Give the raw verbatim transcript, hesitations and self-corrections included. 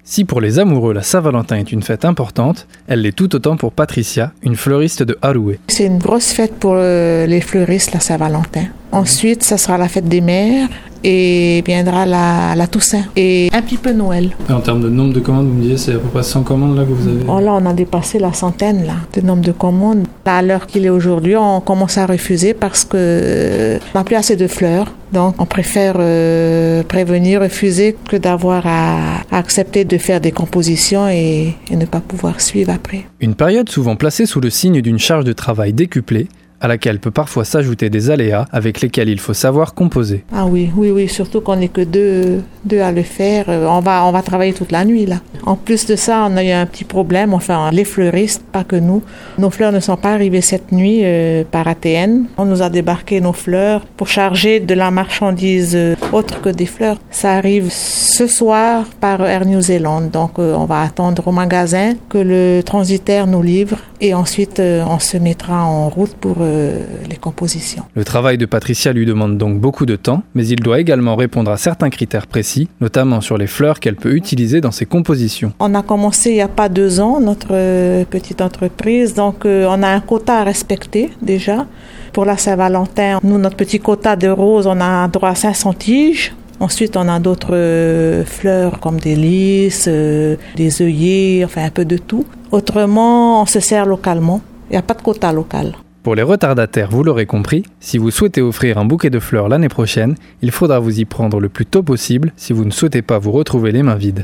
Si pour les amoureux, la Saint-Valentin est une fête importante, elle l'est tout autant pour Patricia, une fleuriste de Haroué. C'est une grosse fête pour euh, les fleuristes, la Saint-Valentin. Ensuite, ça sera la fête des mères et viendra la, la Toussaint et un petit peu Noël. Et en termes de nombre de commandes, vous me disiez, c'est à peu près cent commandes là que vous avez? Oh là, on a dépassé la centaine là, de nombre de commandes. À l'heure qu'il est aujourd'hui, on commence à refuser parce que on n'a plus assez de fleurs. Donc, on préfère euh, prévenir, refuser que d'avoir à, à accepter de faire des compositions et, et ne pas pouvoir suivre après. Une période souvent placée sous le signe d'une charge de travail décuplée, à laquelle peut parfois s'ajouter des aléas avec lesquels il faut savoir composer. Ah oui, oui, oui, surtout qu'on n'est que deux, deux à le faire. On va, on va travailler toute la nuit, là. En plus de ça, on a eu un petit problème, enfin, les fleuristes, pas que nous. Nos fleurs ne sont pas arrivées cette nuit euh, par A T N. On nous a débarqué nos fleurs pour charger de la marchandise euh, autre que des fleurs. Ça arrive ce soir par Air New Zealand. Donc, euh, on va attendre au magasin que le transitaire nous livre et ensuite, euh, on se mettra en route pour euh, les compositions. Le travail de Patricia lui demande donc beaucoup de temps, mais il doit également répondre à certains critères précis, notamment sur les fleurs qu'elle peut utiliser dans ses compositions. On a commencé il n'y a pas deux ans, notre euh, petite entreprise, donc euh, on a un quota à respecter déjà. Pour la Saint-Valentin, nous, notre petit quota de roses, on a droit à cinq cents tiges. Ensuite, on a d'autres euh, fleurs comme des lys, euh, des œillets, enfin un peu de tout. Autrement, on se sert localement. Il n'y a pas de quota local. Pour les retardataires, vous l'aurez compris, si vous souhaitez offrir un bouquet de fleurs l'année prochaine, il faudra vous y prendre le plus tôt possible si vous ne souhaitez pas vous retrouver les mains vides.